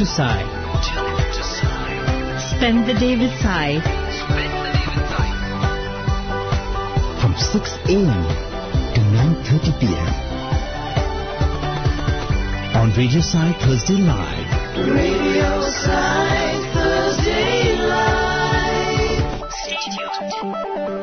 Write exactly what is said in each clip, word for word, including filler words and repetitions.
to Sai. Tune in to Sai. Spend the day with Sai. Spend the day with Sai. From six a.m. to nine thirty p.m. on Radio Sai Thursday Live. Radio Sai Thursday Live. Stay tuned.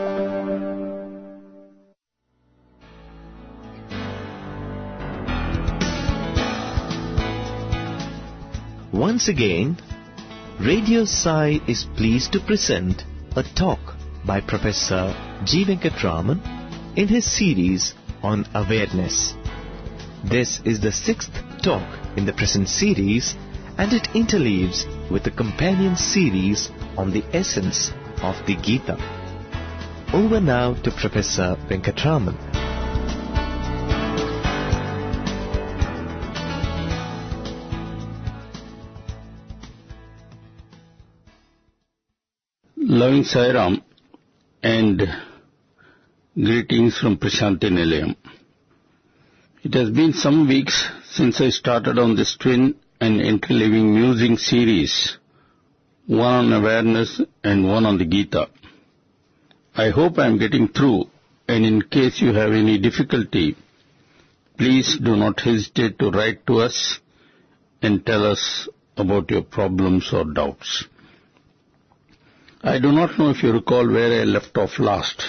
Once again, Radio Sai is pleased to present a talk by Professor G. Venkatraman in his series on awareness. This is the sixth talk in the present series, and it interleaves with the companion series on the essence of the Gita. Over now to Professor Venkatraman. Loving Sairam and greetings from Prashanti Nilayam. It has been some weeks since I started on this twin and interleaving musing series, one on awareness and one on the Gita. I hope I am getting through, and in case you have any difficulty, please do not hesitate to write to us and tell us about your problems or doubts. I do not know if you recall where I left off last.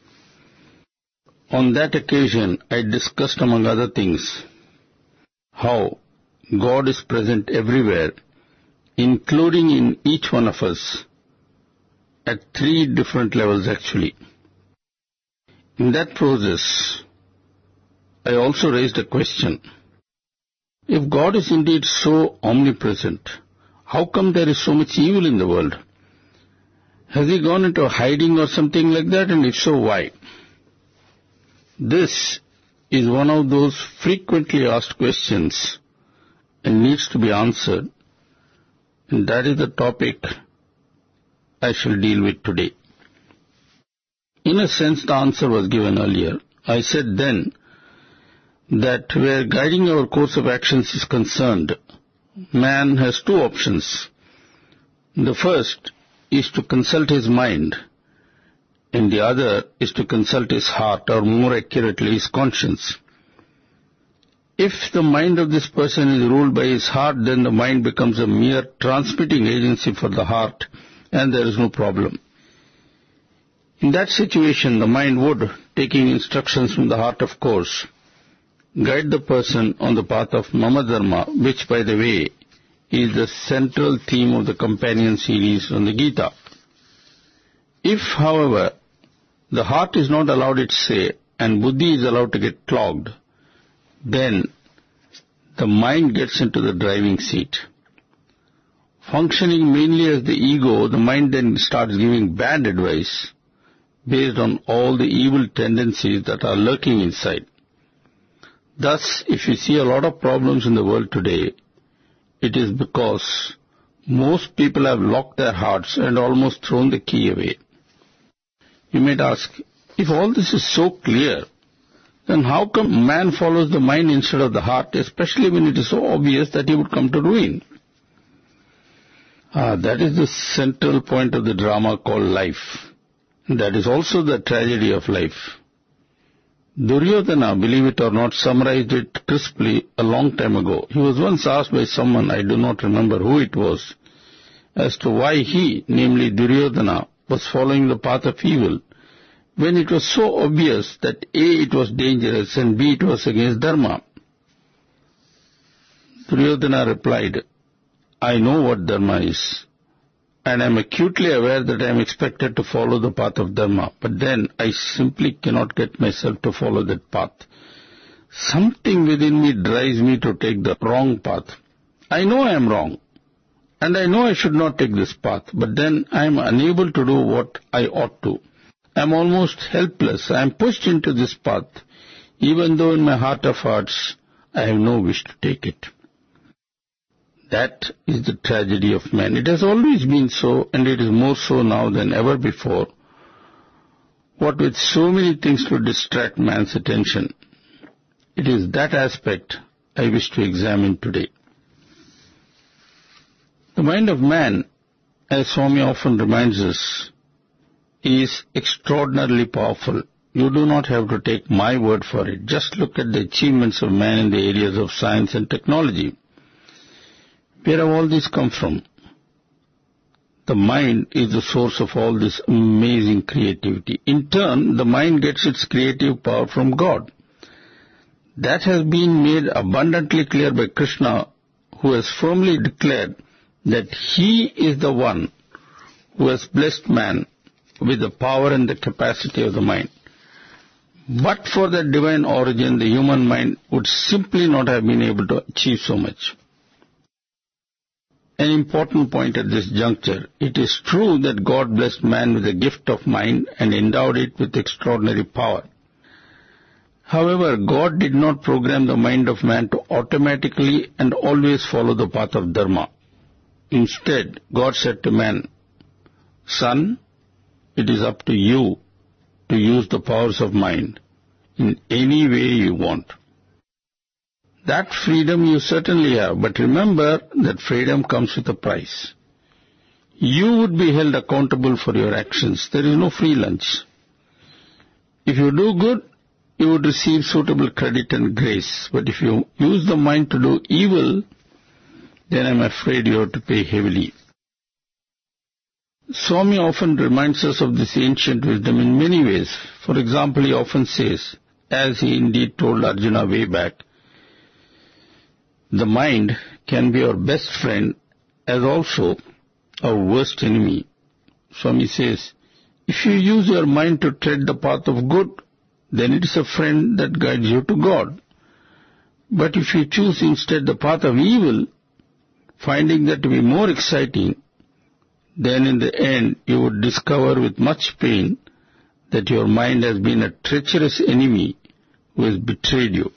On that occasion, I discussed, among other things, how God is present everywhere, including in each one of us, at three different levels actually. In that process, I also raised a question. If God is indeed so omnipresent, how come there is so much evil in the world? Has he gone into hiding or something like that, and if so, why? This is one of those frequently asked questions and needs to be answered, and that is the topic I shall deal with today. In a sense, the answer was given earlier. I said then that where guiding our course of actions is concerned, man has two options. The first is to consult his mind, and the other is to consult his heart, or more accurately, his conscience. If the mind of this person is ruled by his heart, then the mind becomes a mere transmitting agency for the heart, and there is no problem. In that situation, the mind would, taking instructions from the heart of course, guide the person on the path of Mama Dharma, which, by the way, is the central theme of the companion series on the Gita. If, however, the heart is not allowed its say and buddhi is allowed to get clogged, then the mind gets into the driving seat. Functioning mainly as the ego, the mind then starts giving bad advice based on all the evil tendencies that are lurking inside. Thus, if you see a lot of problems in the world today, it is because most people have locked their hearts and almost thrown the key away. You might ask, if all this is so clear, then how come man follows the mind instead of the heart, especially when it is so obvious that he would come to ruin? Ah, that is the central point of the drama called life. That is also the tragedy of life. Duryodhana, believe it or not, summarized it crisply a long time ago. He was once asked by someone, I do not remember who it was, as to why he, namely Duryodhana, was following the path of evil, when it was so obvious that A, it was dangerous, and B, it was against Dharma. Duryodhana replied, I know what Dharma is, and I am acutely aware that I am expected to follow the path of Dharma, but then I simply cannot get myself to follow that path. Something within me drives me to take the wrong path. I know I am wrong, and I know I should not take this path, but then I am unable to do what I ought to. I am almost helpless. I am pushed into this path, even though in my heart of hearts I have no wish to take it. That is the tragedy of man. It has always been so, and it is more so now than ever before. What with so many things to distract man's attention, it is that aspect I wish to examine today. The mind of man, as Swami often reminds us, is extraordinarily powerful. You do not have to take my word for it. Just look at the achievements of man in the areas of science and technology. Where have all these come from? The mind is the source of all this amazing creativity. In turn, the mind gets its creative power from God. That has been made abundantly clear by Krishna, who has firmly declared that he is the one who has blessed man with the power and the capacity of the mind. But for that divine origin, the human mind would simply not have been able to achieve so much. An important point at this juncture, it is true that God blessed man with the gift of mind and endowed it with extraordinary power. However, God did not program the mind of man to automatically and always follow the path of dharma. Instead, God said to man, "Son, it is up to you to use the powers of mind in any way you want. That freedom you certainly have, but remember that freedom comes with a price. You would be held accountable for your actions. There is no free lunch. If you do good, you would receive suitable credit and grace. But if you use the mind to do evil, then I am afraid you have to pay heavily." Swami often reminds us of this ancient wisdom in many ways. For example, he often says, as he indeed told Arjuna way back, the mind can be our best friend as also our worst enemy. Swami says, if you use your mind to tread the path of good, then it is a friend that guides you to God. But if you choose instead the path of evil, finding that to be more exciting, then in the end you would discover with much pain that your mind has been a treacherous enemy who has betrayed you.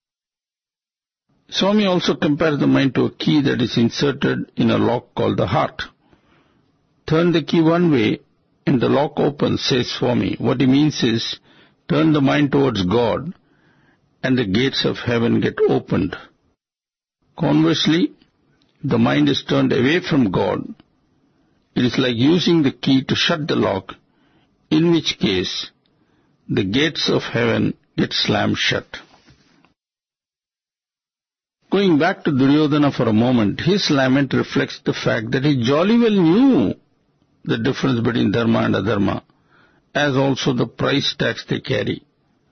Swami also compares the mind to a key that is inserted in a lock called the heart. Turn the key one way and the lock opens, says Swami. What he means is, turn the mind towards God and the gates of heaven get opened. Conversely, the mind is turned away from God. It is like using the key to shut the lock, in which case the gates of heaven get slammed shut. Going back to Duryodhana for a moment, his lament reflects the fact that he jolly well knew the difference between dharma and adharma, as also the price tags they carry.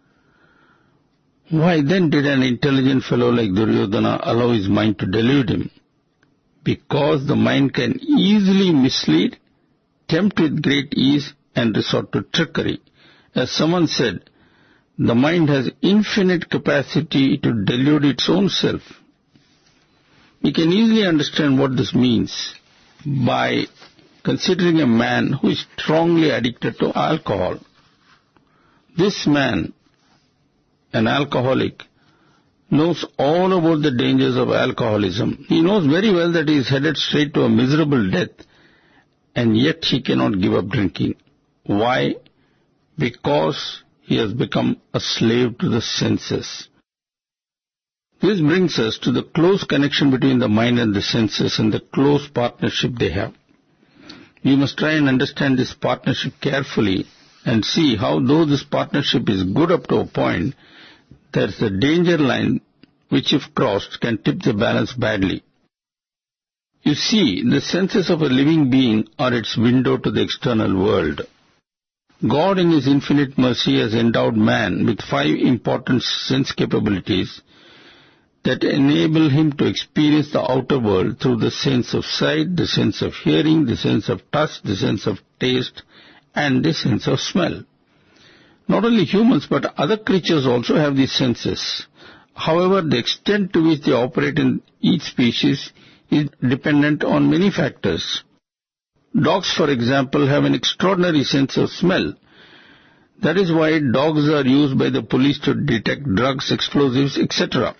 Why then did an intelligent fellow like Duryodhana allow his mind to delude him? Because the mind can easily mislead, tempt with great ease, and resort to trickery. As someone said, the mind has infinite capacity to delude its own self. We can easily understand what this means by considering a man who is strongly addicted to alcohol. This man, an alcoholic, knows all about the dangers of alcoholism. He knows very well that he is headed straight to a miserable death, and yet he cannot give up drinking. Why? Because he has become a slave to the senses. This brings us to the close connection between the mind and the senses and the close partnership they have. We must try and understand this partnership carefully and see how, though this partnership is good up to a point, there is a danger line which, if crossed, can tip the balance badly. You see, the senses of a living being are its window to the external world. God in His infinite mercy has endowed man with five important sense capabilities that enable him to experience the outer world through the sense of sight, the sense of hearing, the sense of touch, the sense of taste, and the sense of smell. Not only humans, but other creatures also have these senses. However, the extent to which they operate in each species is dependent on many factors. Dogs, for example, have an extraordinary sense of smell. That is why dogs are used by the police to detect drugs, explosives, et cetera.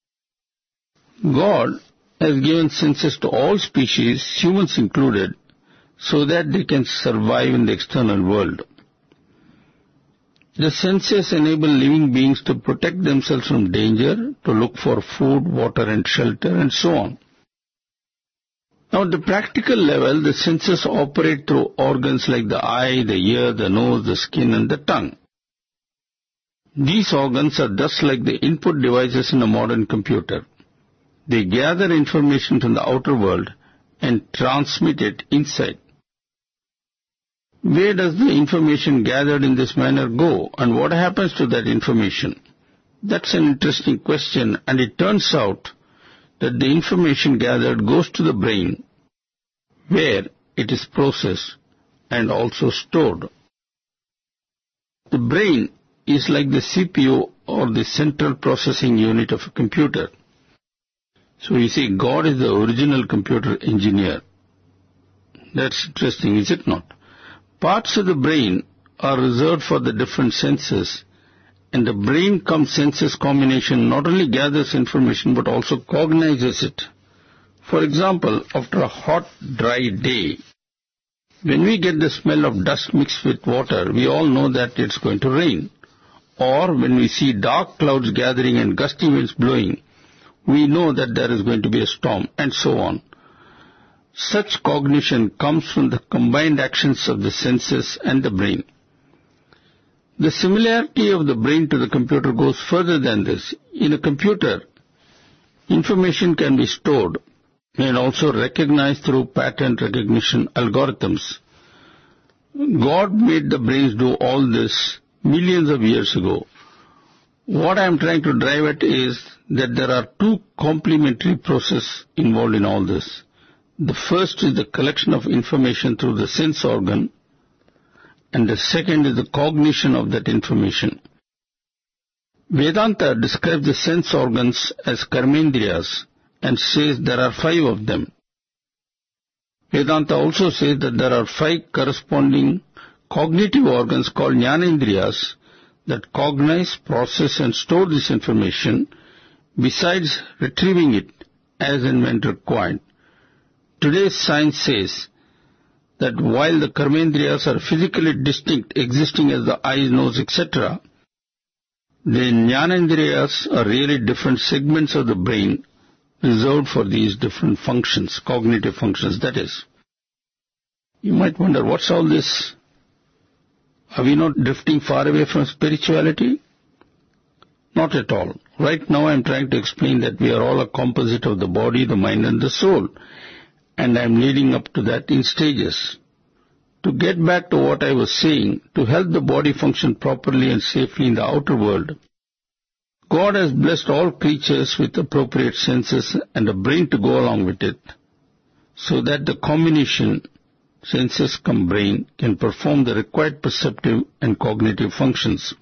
God has given senses to all species, humans included, so that they can survive in the external world. The senses enable living beings to protect themselves from danger, to look for food, water and shelter, and so on. Now, at the practical level, the senses operate through organs like the eye, the ear, the nose, the skin, and the tongue. These organs are thus like the input devices in a modern computer. They gather information from the outer world and transmit it inside. Where does the information gathered in this manner go, and what happens to that information? That's an interesting question, and it turns out that the information gathered goes to the brain, where it is processed and also stored. The brain is like the C P U or the central processing unit of a computer. So you see, God is the original computer engineer. That's interesting, is it not? Parts of the brain are reserved for the different senses, and the brain-cum-senses combination not only gathers information but also cognizes it. For example, after a hot, dry day, when we get the smell of dust mixed with water, we all know that it's going to rain. Or when we see dark clouds gathering and gusty winds blowing, we know that there is going to be a storm, and so on. Such cognition comes from the combined actions of the senses and the brain. The similarity of the brain to the computer goes further than this. In a computer, information can be stored and also recognized through pattern recognition algorithms. God made the brains do all this millions of years ago. What I am trying to drive at is that there are two complementary processes involved in all this. The first is the collection of information through the sense organ, and the second is the cognition of that information. Vedanta describes the sense organs as karmendriyas and says there are five of them. Vedanta also says that there are five corresponding cognitive organs called jnanendriyas that cognize, process and store this information besides retrieving it as and when required. Today's science says that while the karmendriyas are physically distinct, existing as the eyes, nose, et cetera, the jnanendriyas are really different segments of the brain reserved for these different functions, cognitive functions, that is. You might wonder, what's all this? Are we not drifting far away from spirituality? Not at all. Right now I am trying to explain that we are all a composite of the body, the mind and the soul. And I am leading up to that in stages. To get back to what I was saying, to help the body function properly and safely in the outer world, God has blessed all creatures with appropriate senses and a brain to go along with it, so that the combination senses cum brain can perform the required perceptive and cognitive functions.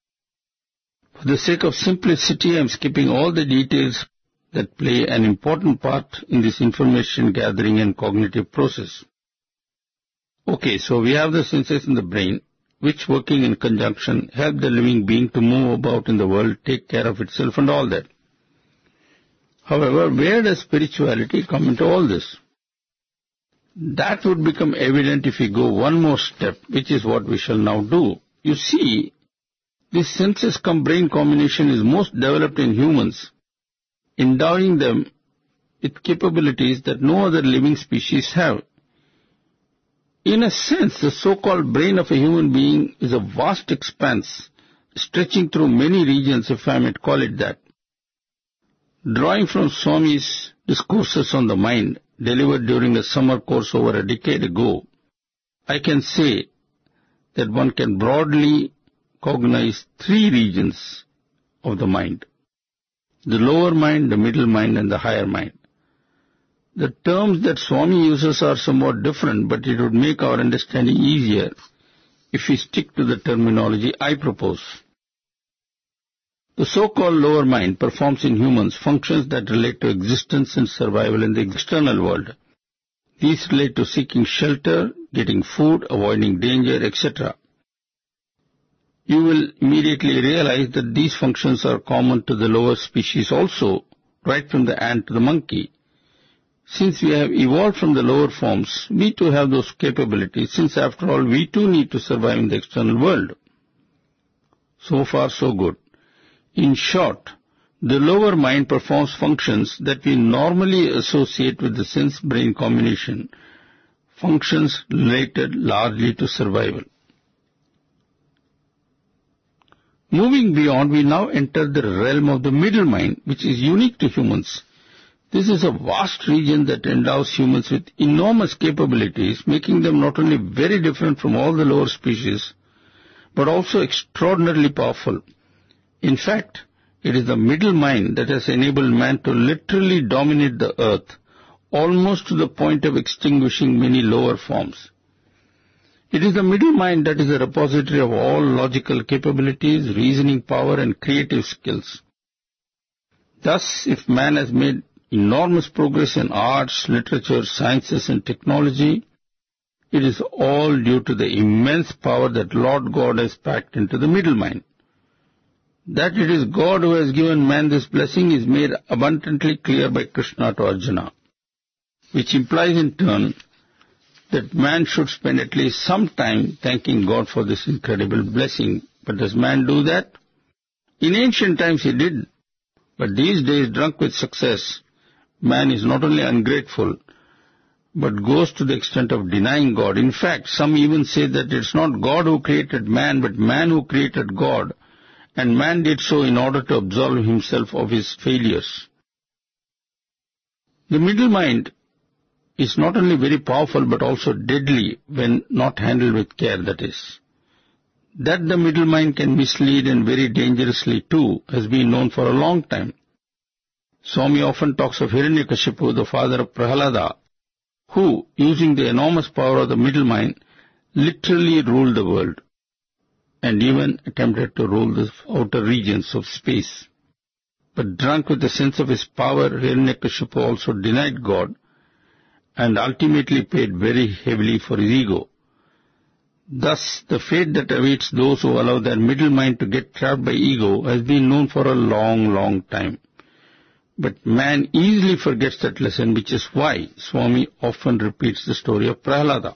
For the sake of simplicity, I am skipping all the details that play an important part in this information gathering and cognitive process. Okay, so we have the senses in the brain, which working in conjunction help the living being to move about in the world, take care of itself and all that. However, where does spirituality come into all this? That would become evident if we go one more step, which is what we shall now do. You see, this senses cum brain combination is most developed in humans, endowing them with capabilities that no other living species have. In a sense, the so-called brain of a human being is a vast expanse, stretching through many regions, if I may call it that. Drawing from Swami's discourses on the mind, delivered during a summer course over a decade ago, I can say that one can broadly cognize three regions of the mind: the lower mind, the middle mind, and the higher mind. The terms that Swami uses are somewhat different, but it would make our understanding easier if we stick to the terminology I propose. The so-called lower mind performs in humans functions that relate to existence and survival in the external world. These relate to seeking shelter, getting food, avoiding danger, et cetera. You will immediately realize that these functions are common to the lower species also, right from the ant to the monkey. Since we have evolved from the lower forms, we too have those capabilities, since after all we too need to survive in the external world. So far so good. In short, The lower mind performs functions that we normally associate with the sense-brain combination, functions related largely to survival. Moving beyond, we now enter the realm of the middle mind, which is unique to humans. This is a vast region that endows humans with enormous capabilities, making them not only very different from all the lower species, but also extraordinarily powerful. In fact, it is the middle mind that has enabled man to literally dominate the earth, almost to the point of extinguishing many lower forms. It is the middle mind that is the repository of all logical capabilities, reasoning power, and creative skills. Thus, if man has made enormous progress in arts, literature, sciences, and technology, it is all due to the immense power that Lord God has packed into the middle mind. That it is God who has given man this blessing is made abundantly clear by Krishna to Arjuna, which implies in turn that man should spend at least some time thanking God for this incredible blessing. But does man do that? In ancient times he did, but these days, drunk with success, man is not only ungrateful, but goes to the extent of denying God. In fact, some even say that it's not God who created man, but man who created God, and man did so in order to absolve himself of his failures. The middle mind is not only very powerful, but also deadly when not handled with care, that is. That the middle mind can mislead and very dangerously too has been known for a long time. Swami often talks of Hiranyakashipu, the father of Prahalada, who, using the enormous power of the middle mind, literally ruled the world and even attempted to rule the outer regions of space. But drunk with the sense of his power, Hiranyakashipu also denied God and ultimately paid very heavily for his ego. Thus, the fate that awaits those who allow their middle mind to get trapped by ego has been known for a long, long time. But man easily forgets that lesson, which is why Swami often repeats the story of Prahalada.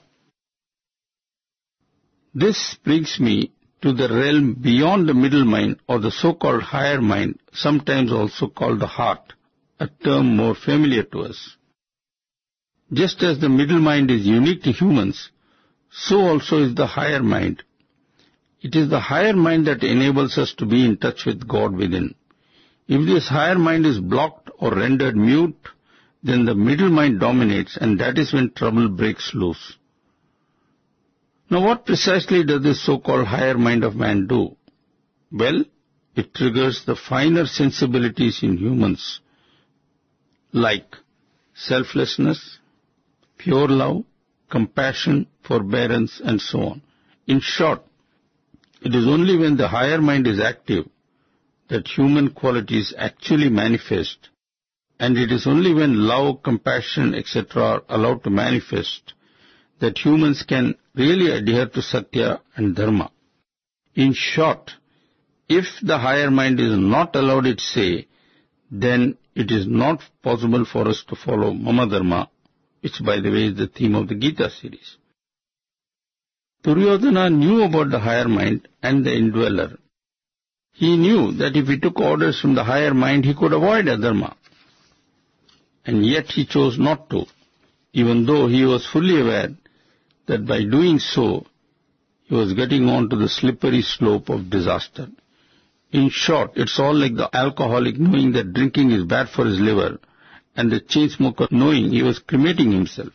This brings me to the realm beyond the middle mind, or the so-called higher mind, sometimes also called the heart, a term more familiar to us. Just as the middle mind is unique to humans, so also is the higher mind. It is the higher mind that enables us to be in touch with God within. If this higher mind is blocked or rendered mute, then the middle mind dominates, and that is when trouble breaks loose. Now, what precisely does this so-called higher mind of man do? Well, it triggers the finer sensibilities in humans, like selflessness, pure love, compassion, forbearance, and so on. In short, it is only when the higher mind is active that human qualities actually manifest, and it is only when love, compassion, et cetera are allowed to manifest that humans can really adhere to Satya and Dharma. In short, if the higher mind is not allowed its say, then it is not possible for us to follow Mama Dharma, which, by the way, is the theme of the Gita series. Duryodhana knew about the higher mind and the indweller. He knew that if he took orders from the higher mind, he could avoid adharma. And yet he chose not to, even though he was fully aware that by doing so, he was getting on to the slippery slope of disaster. In short, it's all like the alcoholic knowing that drinking is bad for his liver, and the chain smoker knowing he was cremating himself.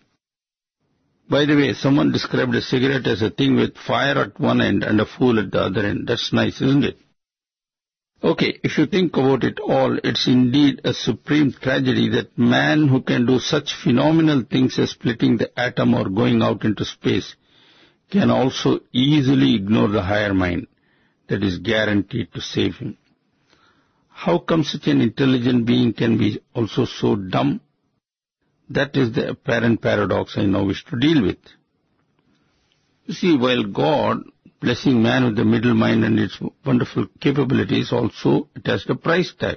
By the way, someone described a cigarette as a thing with fire at one end and a fool at the other end. That's nice, isn't it? Okay, if you think about it all, it's indeed a supreme tragedy that man who can do such phenomenal things as splitting the atom or going out into space can also easily ignore the higher mind that is guaranteed to save him. How come such an intelligent being can be also so dumb? That is the apparent paradox I now wish to deal with. You see, while God, blessing man with the middle mind and its wonderful capabilities, also attached a price tag.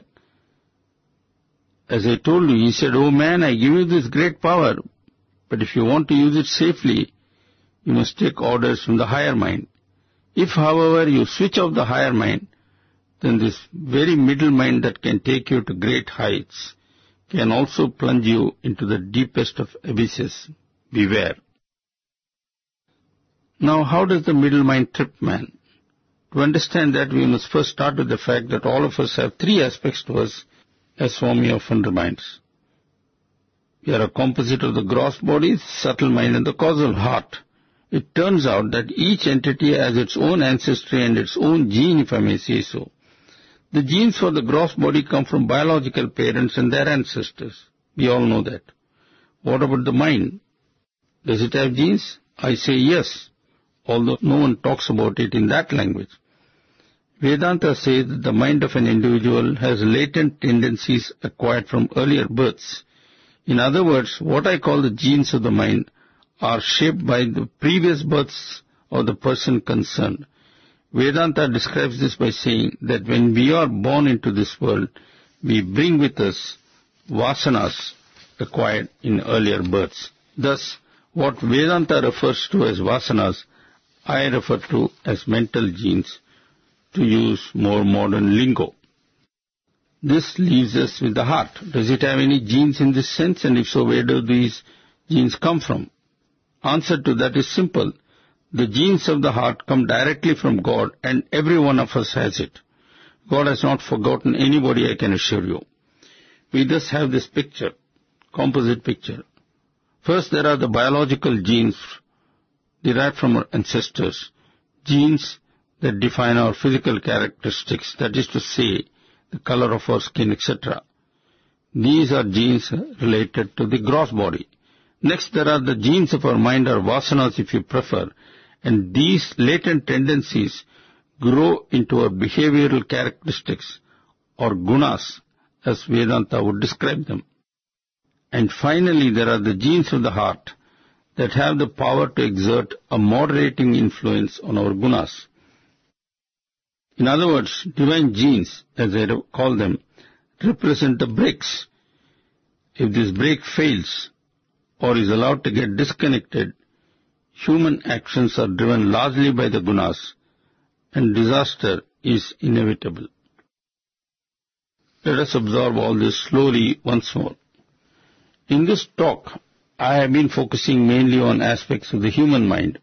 As I told you, he said, "Oh man, I give you this great power, but if you want to use it safely, you must take orders from the higher mind. If, however, you switch off the higher mind, then this very middle mind that can take you to great heights can also plunge you into the deepest of abysses. Beware. Now, how does the middle mind trip man? To understand that, we must first start with the fact that all of us have three aspects to us, as Swami often reminds. We are a composite of the gross body, subtle mind, and the causal heart. It turns out that each entity has its own ancestry and its own gene, if I may say so. The genes for the gross body come from biological parents and their ancestors. We all know that. What about the mind? Does it have genes? I say yes, although no one talks about it in that language. Vedanta says that the mind of an individual has latent tendencies acquired from earlier births. In other words, what I call the genes of the mind are shaped by the previous births of the person concerned. Vedanta describes this by saying that when we are born into this world, we bring with us vasanas acquired in earlier births. Thus, what Vedanta refers to as vasanas, I refer to as mental genes, to use more modern lingo. This leaves us with the heart. Does it have any genes in this sense? And if so, where do these genes come from? Answer to that is simple. The genes of the heart come directly from God, and every one of us has it. God has not forgotten anybody, I can assure you. We thus have this picture, composite picture. First, there are the biological genes derived from our ancestors, genes that define our physical characteristics, that is to say, the color of our skin, et cetera. These are genes related to the gross body. Next, there are the genes of our mind, or vasanas if you prefer, and these latent tendencies grow into our behavioral characteristics, or gunas, as Vedanta would describe them. And finally, there are the genes of the heart that have the power to exert a moderating influence on our gunas. In other words, divine genes, as I call them, represent the brakes. If this brake fails or is allowed to get disconnected, human actions are driven largely by the gunas, and disaster is inevitable. Let us absorb all this slowly once more. In this talk, I have been focusing mainly on aspects of the human mind.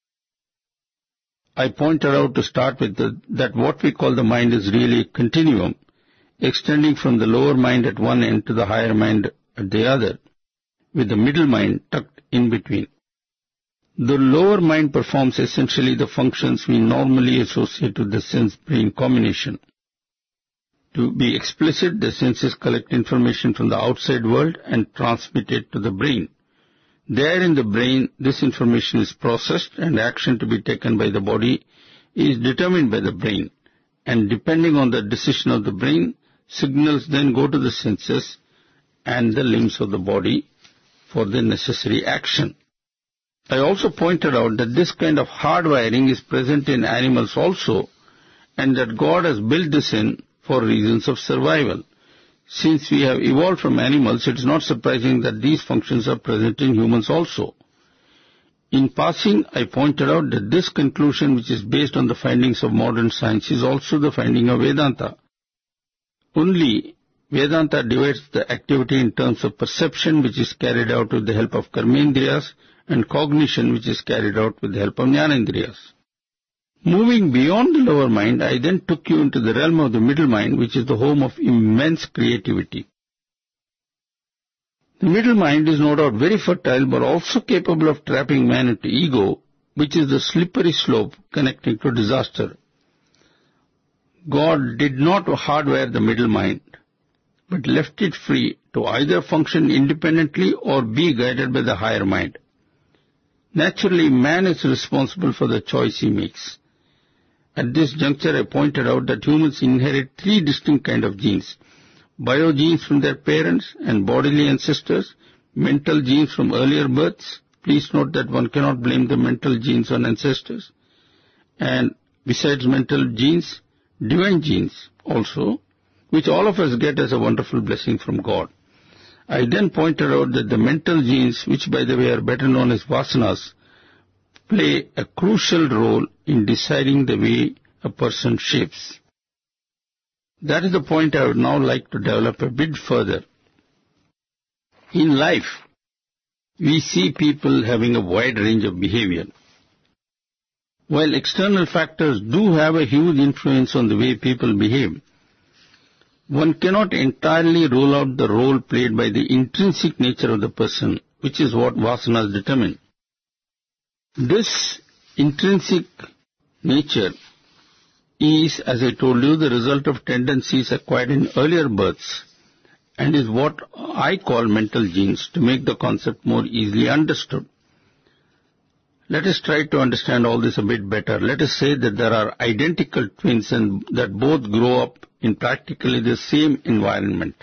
I pointed out to start with the, that what we call the mind is really a continuum, extending from the lower mind at one end to the higher mind at the other, with the middle mind tucked in between. The lower mind performs essentially the functions we normally associate with the sense-brain combination. To be explicit, the senses collect information from the outside world and transmit it to the brain. There in the brain, this information is processed, and action to be taken by the body is determined by the brain. And depending on the decision of the brain, signals then go to the senses and the limbs of the body for the necessary action. I also pointed out that this kind of hardwiring is present in animals also, and that God has built this in for reasons of survival. Since we have evolved from animals, it is not surprising that these functions are present in humans also. In passing, I pointed out that this conclusion, which is based on the findings of modern science, is also the finding of Vedanta. Only Vedanta divides the activity in terms of perception, which is carried out with the help of karmendriyas, and cognition, which is carried out with the help of jnanendriyas. Moving beyond the lower mind, I then took you into the realm of the middle mind, which is the home of immense creativity. The middle mind is no doubt very fertile, but also capable of trapping man into ego, which is the slippery slope connecting to disaster. God did not hardwire the middle mind, but left it free to either function independently or be guided by the higher mind. Naturally, man is responsible for the choice he makes. At this juncture, I pointed out that humans inherit three distinct kinds of genes: biogenes from their parents and bodily ancestors, mental genes from earlier births. Please note that one cannot blame the mental genes on ancestors. And besides mental genes, divine genes also, which all of us get as a wonderful blessing from God. I then pointed out that the mental genes, which by the way are better known as vasanas, play a crucial role in deciding the way a person shapes. That is the point I would now like to develop a bit further. In life, we see people having a wide range of behavior. While external factors do have a huge influence on the way people behave, one cannot entirely rule out the role played by the intrinsic nature of the person, which is what vasanas determine. This intrinsic nature is, as I told you, the result of tendencies acquired in earlier births and is what I call mental genes to make the concept more easily understood. Let us try to understand all this a bit better. Let us say that there are identical twins and that both grow up in practically the same environment.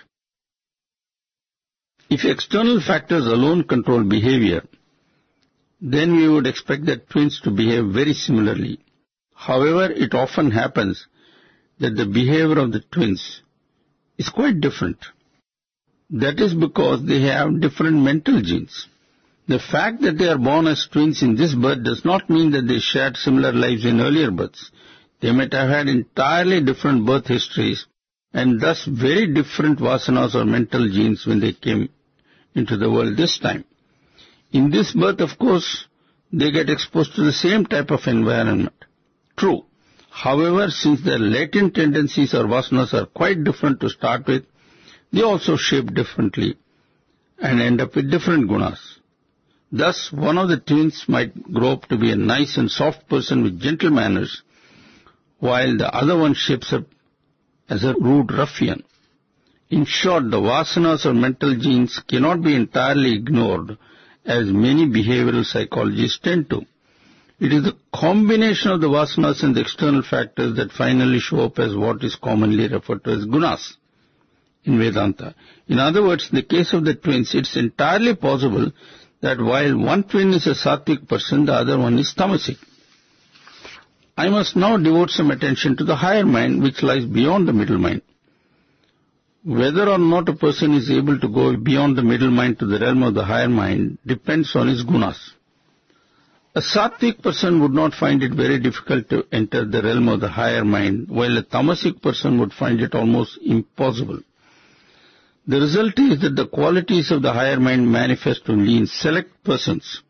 If external factors alone control behavior, then we would expect that twins to behave very similarly. However, it often happens that the behavior of the twins is quite different. That is because they have different mental genes. The fact that they are born as twins in this birth does not mean that they shared similar lives in earlier births. They might have had entirely different birth histories and thus very different vasanas or mental genes when they came into the world this time. In this birth, of course, they get exposed to the same type of environment. True. However, since their latent tendencies or vasanas are quite different to start with, they also shape differently and end up with different gunas. Thus, one of the twins might grow up to be a nice and soft person with gentle manners, while the other one shapes up as a rude ruffian. In short, the vasanas or mental genes cannot be entirely ignored, as many behavioral psychologists tend to. It is the combination of the vasanas and the external factors that finally show up as what is commonly referred to as gunas in Vedanta. In other words, in the case of the twins, it's entirely possible that while one twin is a sattvic person, the other one is tamasic. I must now devote some attention to the higher mind, which lies beyond the middle mind. Whether or not a person is able to go beyond the middle mind to the realm of the higher mind depends on his gunas. A sattvic person would not find it very difficult to enter the realm of the higher mind, while a tamasic person would find it almost impossible. The result is that the qualities of the higher mind manifest only in select persons.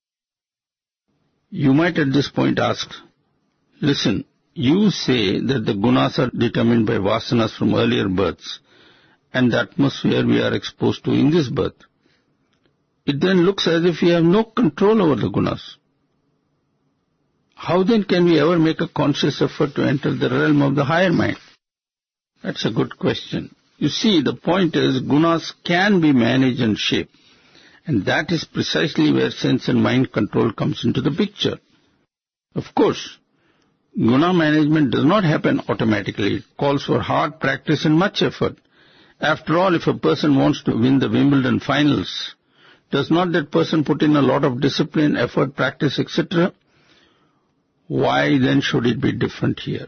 You might at this point ask, listen, you say that the gunas are determined by vasanas from earlier births and the atmosphere we are exposed to in this birth. It then looks as if we have no control over the gunas. How then can we ever make a conscious effort to enter the realm of the higher mind? That's a good question. You see, the point is, gunas can be managed and shaped, and that is precisely where sense and mind control comes into the picture. Of course, guna management does not happen automatically. It calls for hard practice and much effort. After all, if a person wants to win the Wimbledon finals, does not that person put in a lot of discipline, effort, practice, et cetera? Why then should it be different here?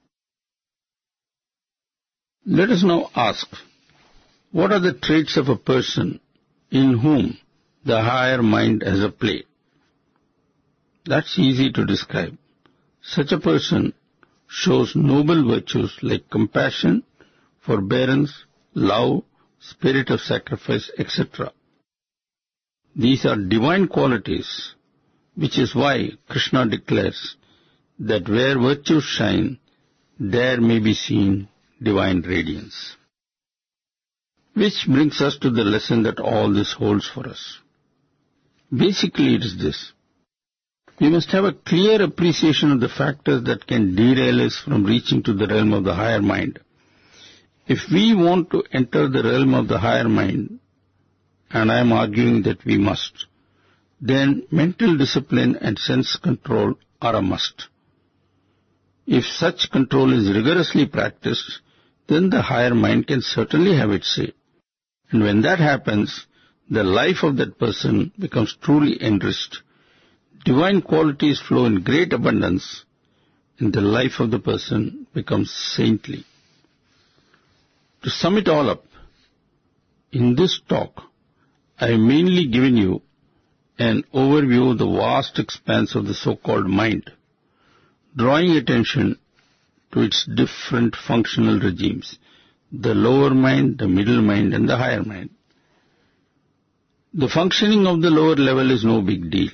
Let us now ask, what are the traits of a person in whom the higher mind has a play? That's easy to describe. Such a person shows noble virtues like compassion, forbearance, love, spirit of sacrifice, et cetera. These are divine qualities, which is why Krishna declares that where virtues shine, there may be seen divine radiance. Which brings us to the lesson that all this holds for us. Basically, it is this. We must have a clear appreciation of the factors that can derail us from reaching to the realm of the higher mind. If we want to enter the realm of the higher mind, and I am arguing that we must, then mental discipline and sense control are a must. If such control is rigorously practiced, then the higher mind can certainly have its say. And when that happens, the life of that person becomes truly enriched. Divine qualities flow in great abundance, and the life of the person becomes saintly. To sum it all up, in this talk, I have mainly given you an overview of the vast expanse of the so-called mind, drawing attention to its different functional regimes, the lower mind, the middle mind, and the higher mind. The functioning of the lower level is no big deal.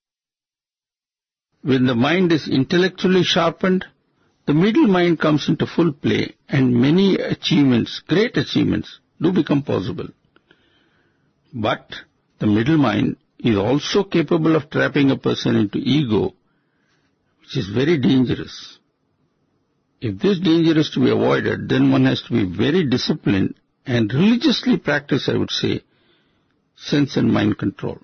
When the mind is intellectually sharpened, the middle mind comes into full play, and many achievements, great achievements, do become possible. But the middle mind is also capable of trapping a person into ego, which is very dangerous. If this danger is to be avoided, then one has to be very disciplined and religiously practice, I would say, sense and mind control.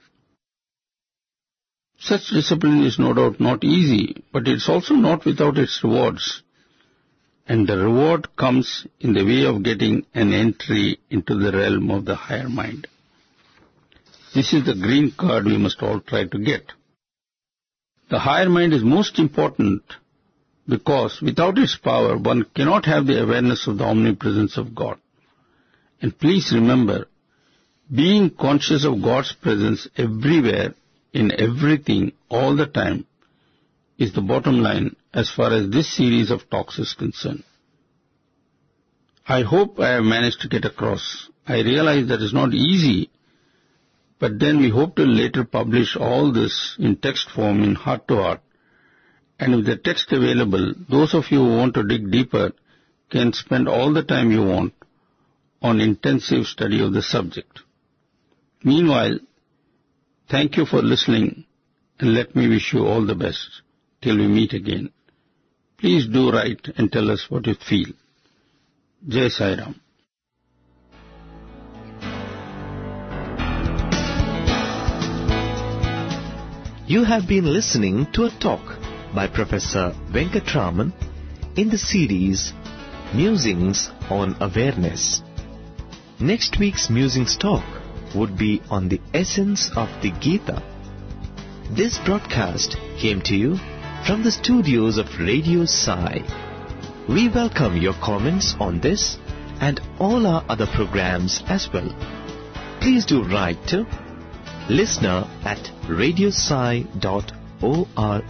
Such discipline is no doubt not easy, but it's also not without its rewards. And the reward comes in the way of getting an entry into the realm of the higher mind. This is the green card we must all try to get. The higher mind is most important because without its power, one cannot have the awareness of the omnipresence of God. And please remember, being conscious of God's presence everywhere, in everything, all the time, is the bottom line as far as this series of talks is concerned. I hope I have managed to get across. I realize that it's not easy, but then we hope to later publish all this in text form in Heart to Heart. And with the text available, those of you who want to dig deeper can spend all the time you want on intensive study of the subject. Meanwhile, thank you for listening, and let me wish you all the best till we meet again. Please do write and tell us what you feel. Jai Sai Ram. You have been listening to a talk by Professor Venkatraman in the series Musings on Awareness. Next week's Musings talk would be on the essence of the Gita. This broadcast came to you from the studios of Radio Sai. We welcome your comments on this and all our other programs as well. Please do write to listener at radiosai dot org.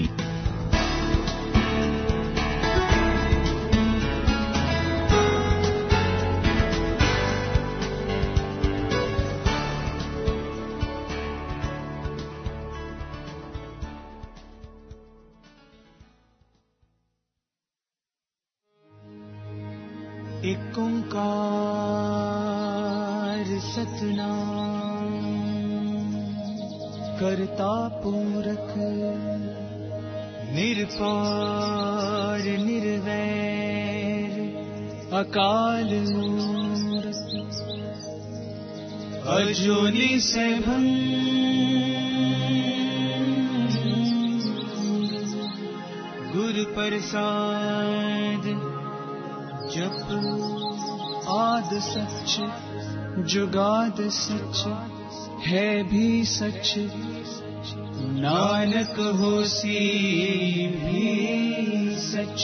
एक ओंकार सतनाम करता पूरक निरपार निर्वैर अकाल मूरत अजोनि सैभं गुरु प्रसाद जप आद सच जुगाद सच है भी सच नानक होसी भी सच।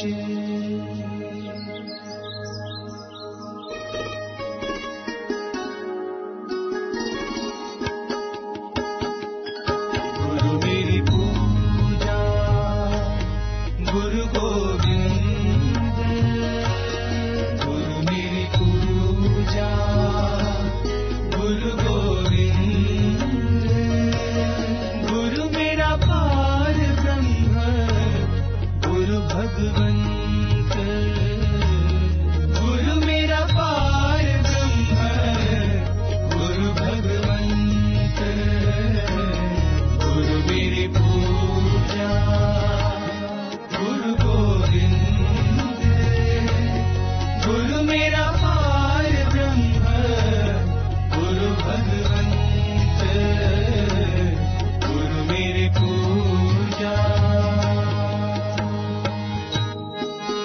गुरु मेरी पूजा गुरु गोविंद, गुरु मेरी पूजा गुरु गोविंद, गुरु मेरा पार ब्रह्म गुरु भगवंत, गुरु मेरा पार ब्रह्म गुरु भगवंत, गुरु मेरी पूजा गुरु गोविंद, गुरु मेरा पार ब्रह्म गुरु भगवंत, गुरु मेरी पूजा।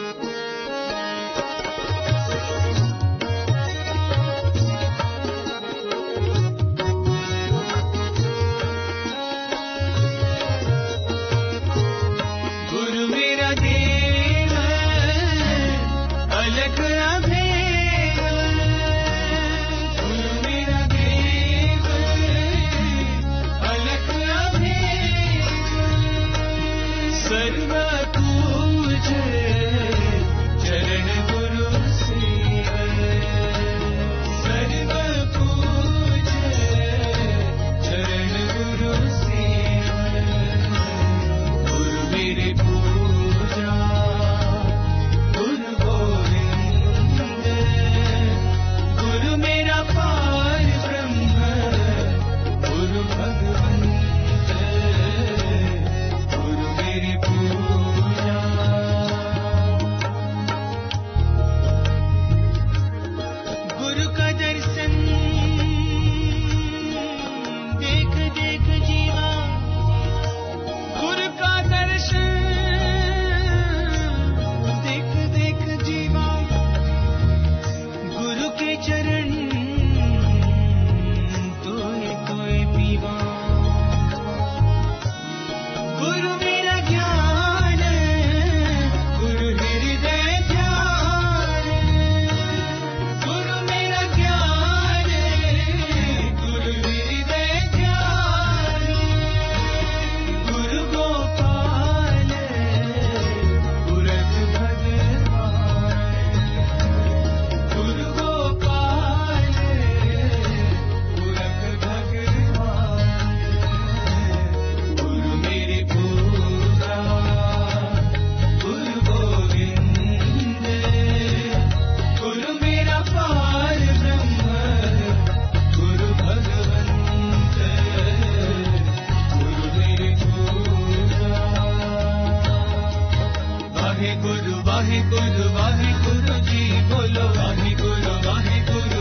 वाहे गुरु वाहे गुरु जी बोलो वाहे गुरु वाहे गुरु